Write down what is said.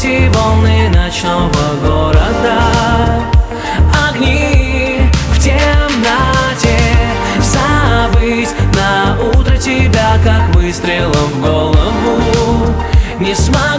эти волны ночного города. Огни в темноте, забыть на утро тебя, как выстрелом в голову. Не смогу